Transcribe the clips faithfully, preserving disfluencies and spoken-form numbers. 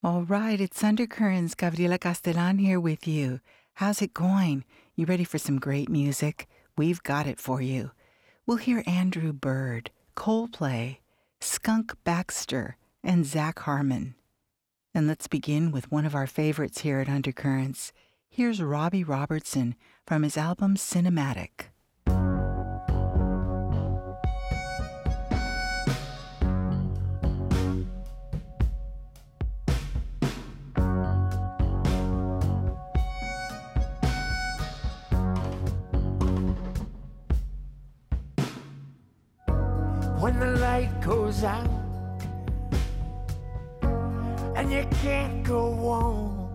All right, it's Undercurrents. Gabriela Castellan here with you. How's it going? You ready for some great music? We've got it for you. We'll hear Andrew Bird, Coldplay, Skunk Baxter, and Zach Harmon. And let's begin with one of our favorites here at Undercurrents. Here's Robbie Robertson from his album Cinematic. When the light goes out and you can't go on,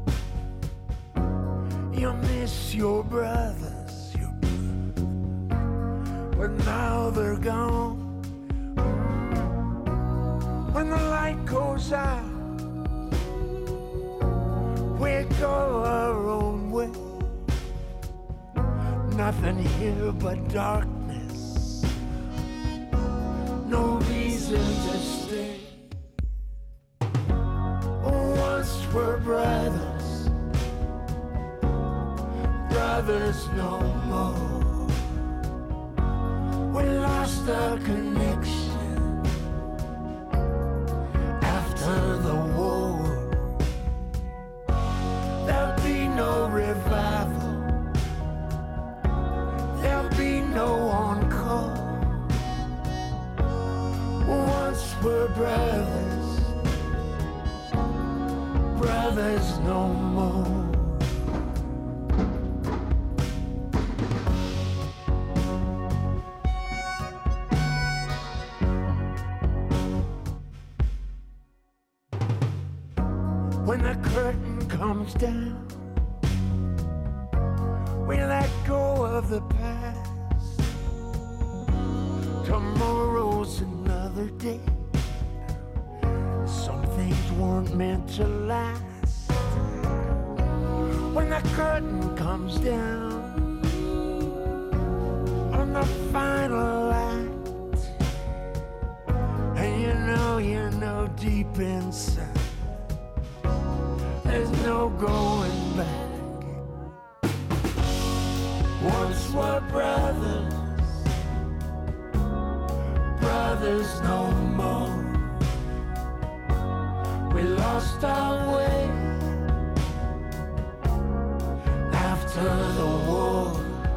you miss your brothers, your brothers, but now they're gone. When the light goes out, we go our own way. Nothing here but darkness. No reason to stay. Once we're brothers, brothers no more. We lost our connection after the war. There'll be no revival. There'll be no encore. Once we're brothers, brothers no more. When the curtain comes down, we let go of the past. Tomorrow's another day. Some things weren't meant to last. When the curtain comes down on the final act, and you know, you know deep inside there's no going back. Once we're brothers, brothers no more. We lost our way after the war.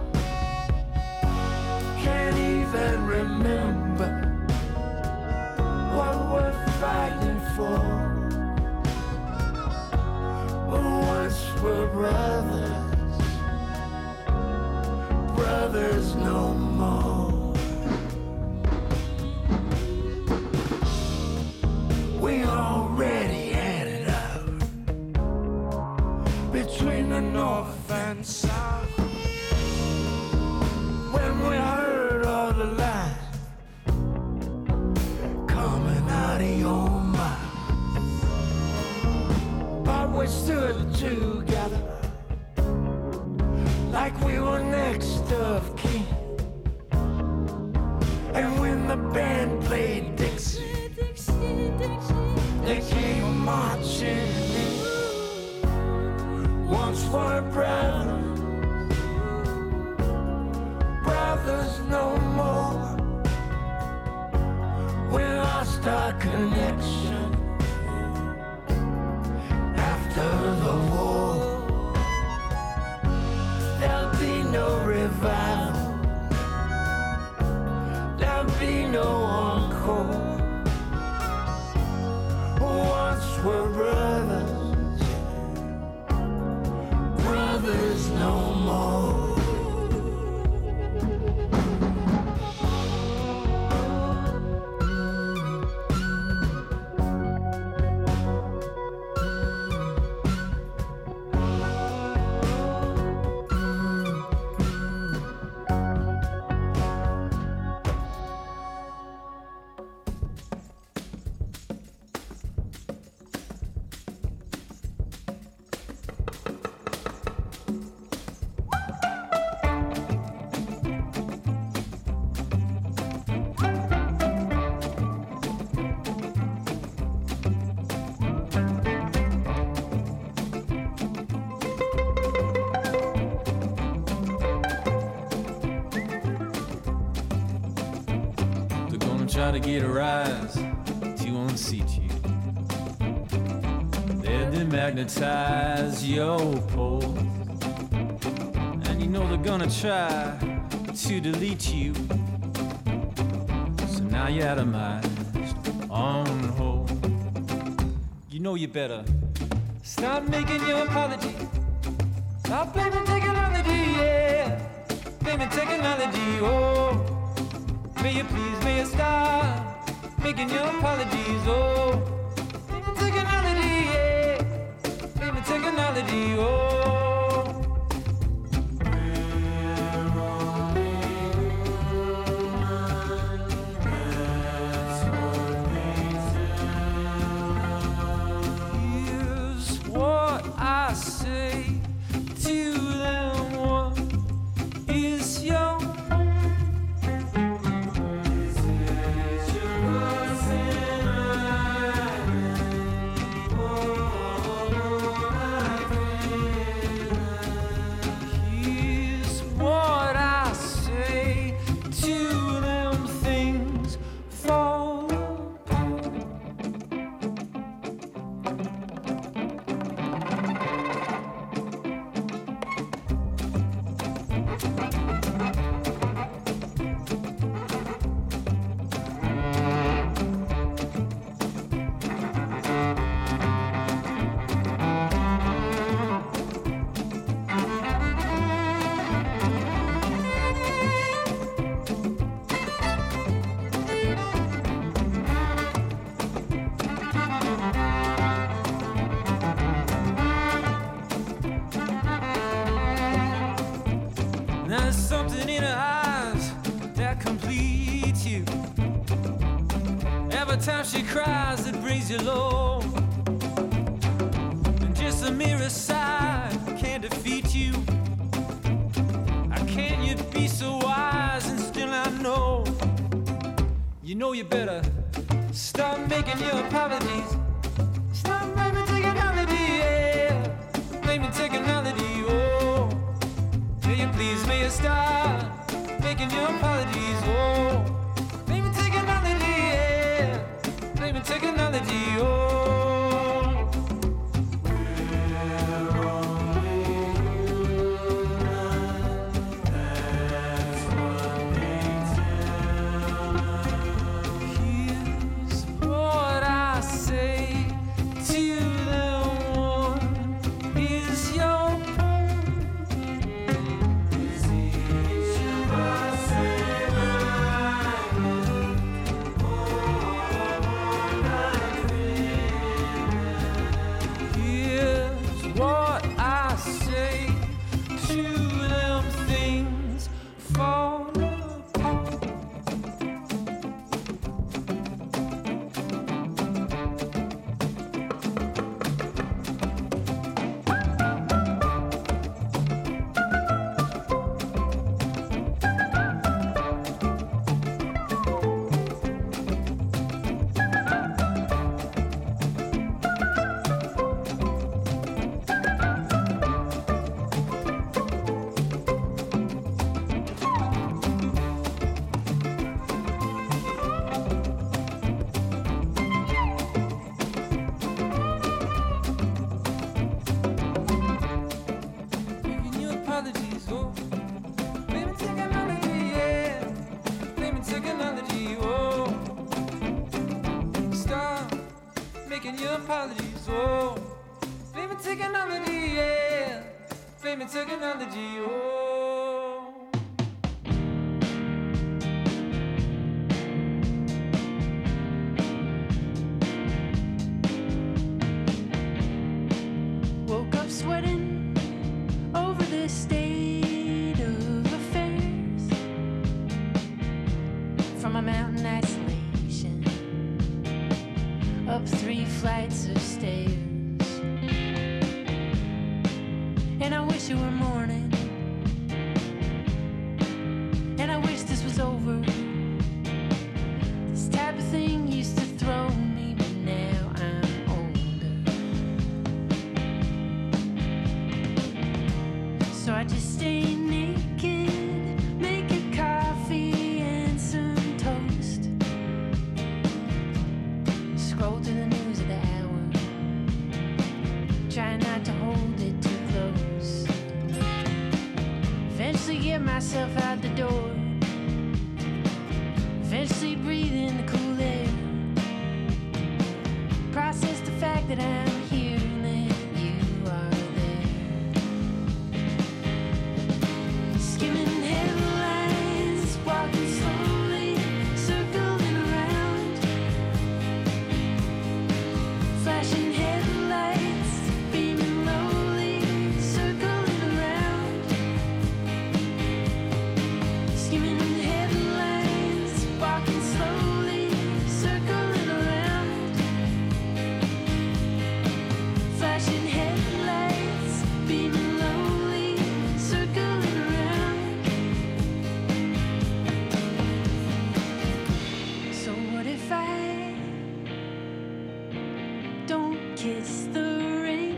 Can't even remember what we're fighting for. But once we're brothers, brothers no more. We already had it out between the north and south. When we heard all the lies coming out of your mouth, but we stood together like we were next of kin. And when the band played Dixie, they came marching in. Once we're brothers, brothers no more. We lost our connection after the war. There'll be no revival. There'll be no encore. Once we're brothers, brothers no more. try to get a rise to unseat you. They demagnetize your pole, and you know they're gonna try to delete you. So now you're atomized on hold. You know you better stop making your apology. Stop blaming technology, yeah. Blaming technology, oh. May you please, may you stop making your apologies, oh. Blaming technology, yeah. Blaming technology, oh. I say to them, what is your This is your voice and I oh, my friend. Here's what I say to them, things fall apart. There's something in her eyes that completes you. Every time she cries, it brings you low. And just a mere side can't defeat you. How can you be so wise and still not know? You know you better stop making your apologies. Stop blaming technology, yeah. Blaming technology, oh. May you please, may you stop making your apologies, oh. Blaming technology, yeah. Blaming technology, oh. We're only human, that's what they tell us. Here's what I say to them, one is your apologies, oh. Blaming technology, yeah. Blaming technology, oh. Woke up sweating over this state of affairs from a mountain isolation up three flights of stairs. And I wish it were morning, and I wish this was over. This type of thing used to throw me, but now I'm older. So I just stay naked, make a coffee and some toast, scroll through the news of the hour, trying not to hold it too close. Eventually get myself out the door, eventually breathe in the cool air, process the fact that I'm here and that you are there. Skimming headlines, walking slowly, circling around, flashing headlights, beaming lowly, circling around, skimming headlines, walking slowly, circling around, flashing headlights, beaming lowly, circling around. So what if I don't kiss the ring?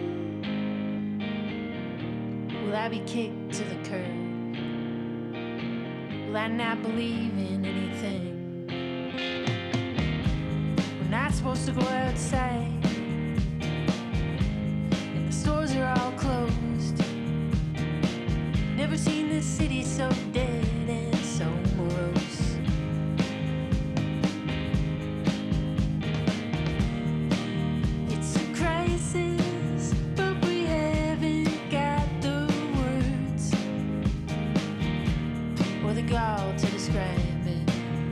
Will I be kicked to the curb? Will I not believe in anything? We're not supposed to go outside, and the stores are all closed. Never seen this city so dead and so morose. It's a crisis, but we haven't got the words or the gall to describe it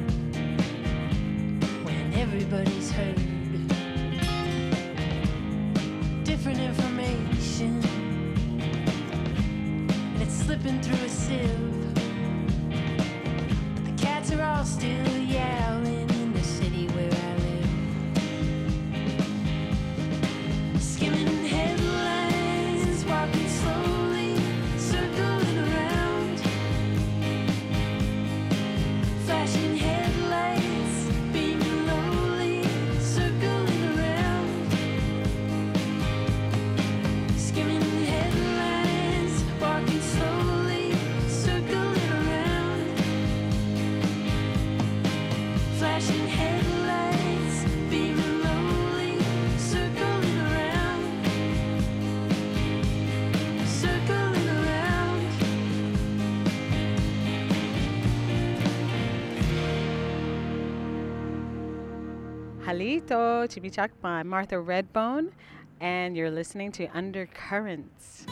when everybody's heard different information, and it's slipping through a sieve. But the cats are all still yowling in the city where I live. Skimming headlines, walking slowly, circling around, flashing headlights, beaming lowly, circling around, skimming headlines, walking slowly, circling around, flashing headlights, beaming lowly, circling around, circling around. Halito, Chibichak by Martha Redbone, and you're listening to Undercurrents.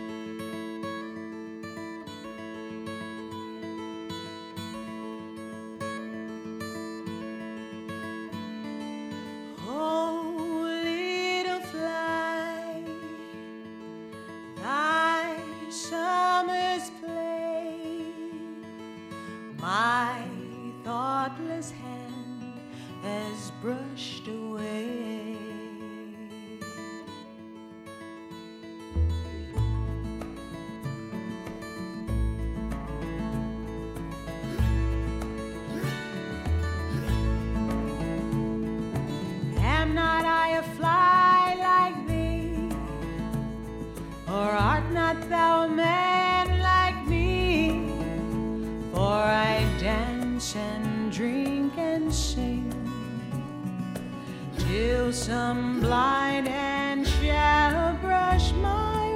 Oh, little fly, thy summer's play, my thoughtless hand has brushed away. Am not I a fly like thee, or art not thou a man like me? For I dance and drink and sing till some blind hand shall brush my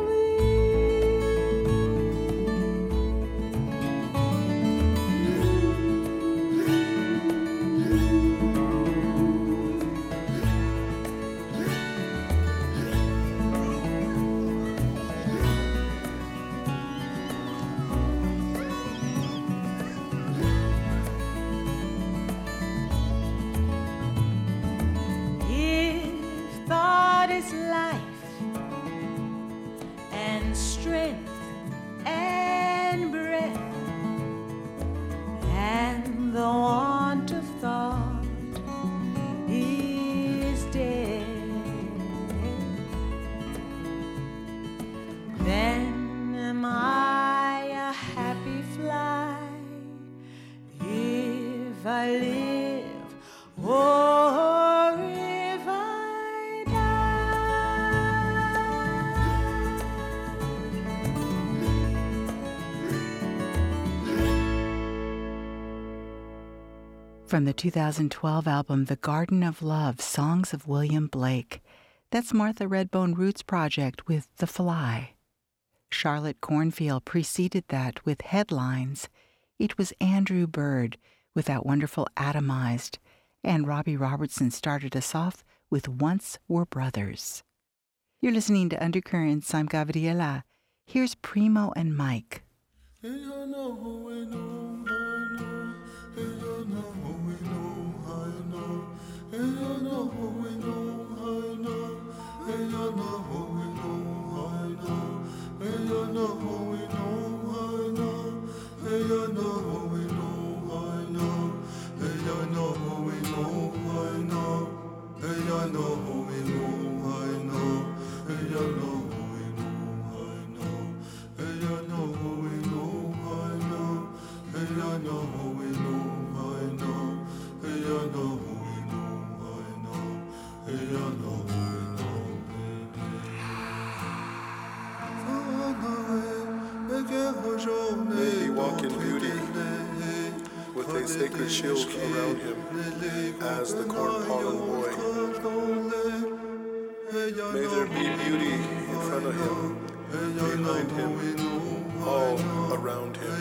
If thought is life and strength and breath, and the want of thought is dead, then am I a happy fly if I live or if I die. From the two thousand twelve album The Garden of Love, Songs of William Blake. That's Martha Redbone Roots Project with The Fly. Charlotte Cornfield preceded that with Headlines. It was Andrew Bird with that wonderful Atomized. And Robbie Robertson started us off with Once Were Brothers. You're listening to Undercurrents. I'm Gabriela. Here's Primo and Mike. May he walk in beauty with a sacred shield around him as the corn pollen boy. May there be beauty in front of him, behind him, all around him.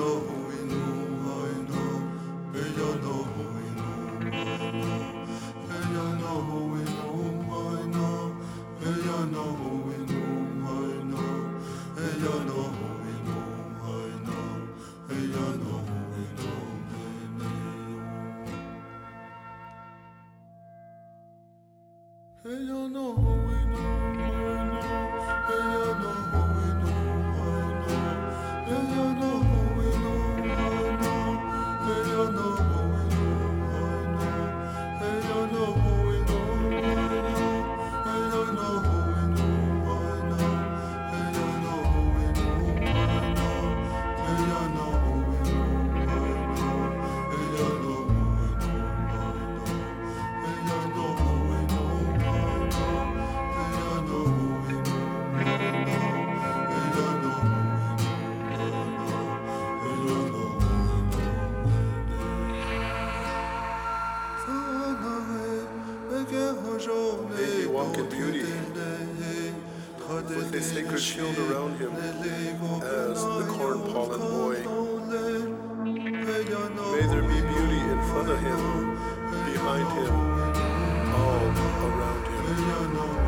With a sacred shield around him as the corn pollen boy. May there be beauty in front of him, behind him, all around him.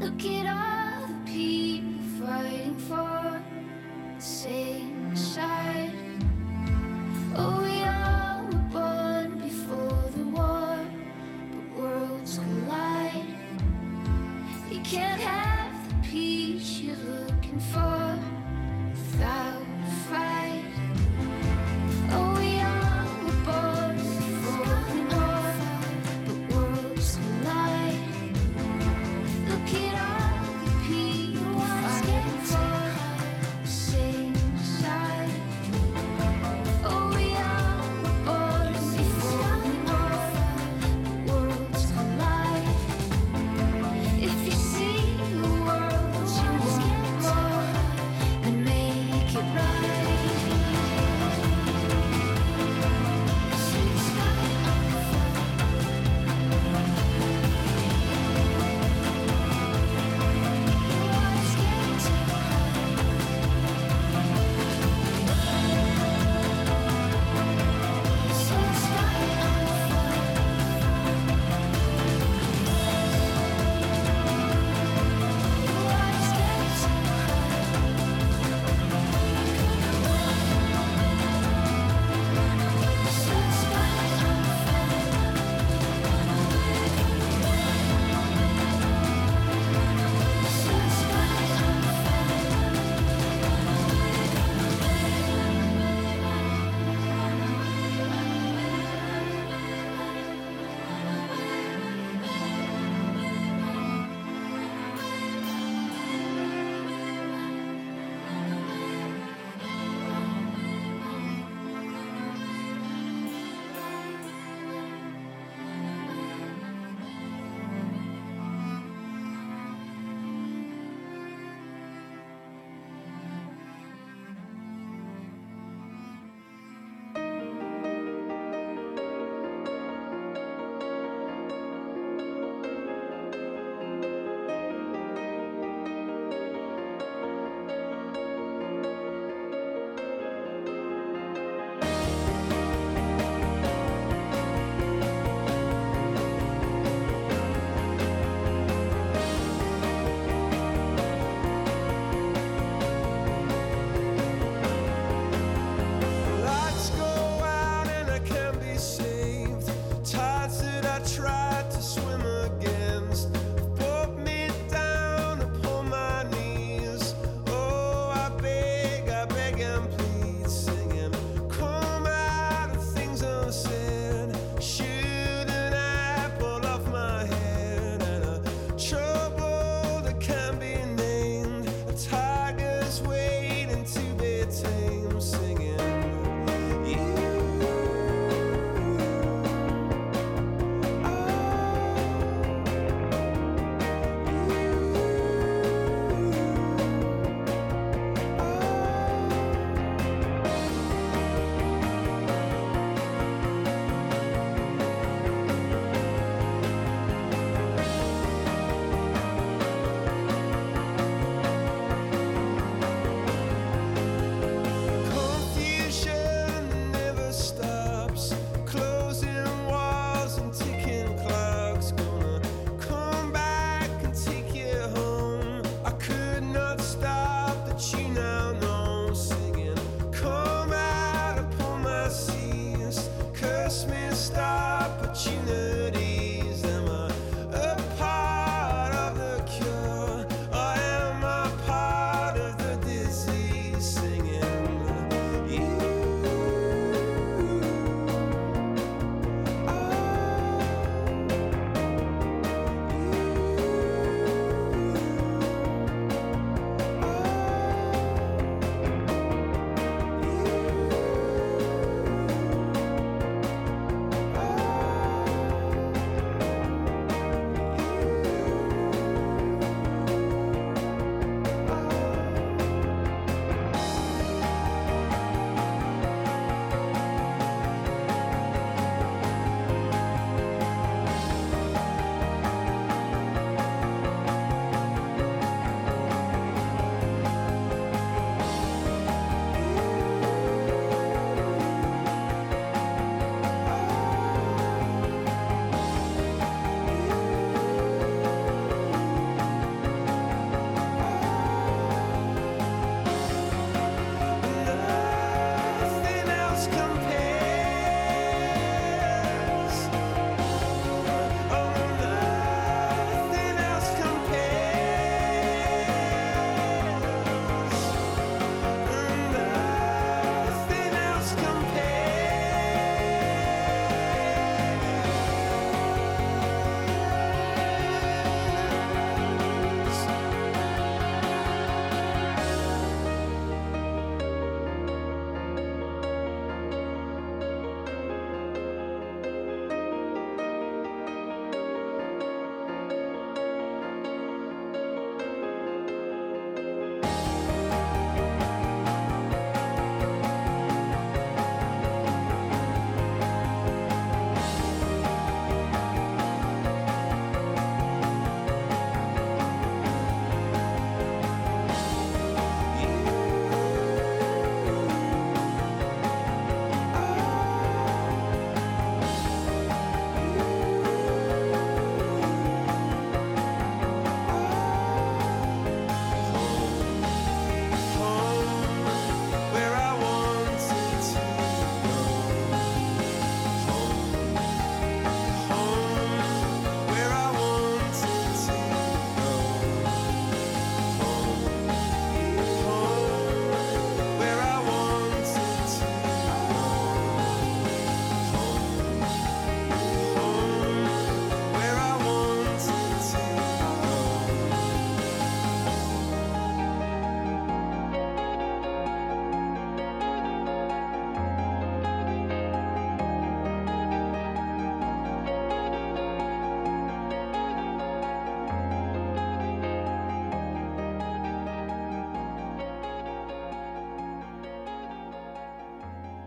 Look at all the people fighting for the same side. Oh, we all were born before the war, but worlds collide. You can't have the peace you're looking for without a fight. Oh, we all were born before the war, but worlds collide. Look at all the people fighting for the same side. Oh, we all were born before the war, but worlds collide. If you see the world you want more,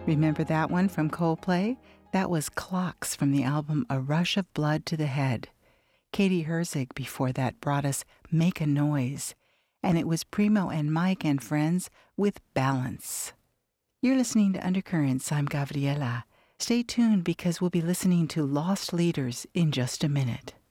Remember that one from Coldplay? That was Clocks from the album A Rush of Blood to the Head. Katie Herzig before that brought us Make a Noise, and it was Primo and Mike and friends with Balance. You're listening to Undercurrents. I'm Gabriela. Stay tuned because we'll be listening to Lost Leaders in just a minute.